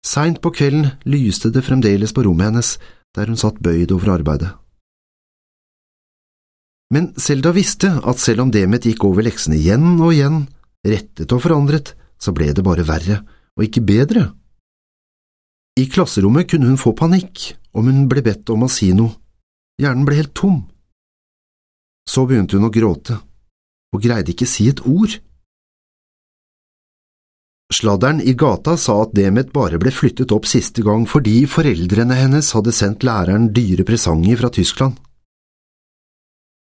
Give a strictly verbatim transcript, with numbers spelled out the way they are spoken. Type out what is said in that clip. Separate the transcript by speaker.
Speaker 1: Sent på kvelden lyste det fremdeles på rommet hennes, der hun satt bøyd over arbeidet. Men Zelda visste at selv om Demet gikk over leksene igjen og igjen, rettet og forandret, så ble det bare verre, og ikke bedre. I klasserommet kunne hun få panikk om hun ble bedt om å si noe. Hjernen ble helt tom. Så begynte hun å gråte, og greide ikke si et ord. Sladderen i gata sa at Demet bare ble flyttet opp siste gang fordi foreldrene hennes hadde sendt læreren dyre presanger fra Tyskland.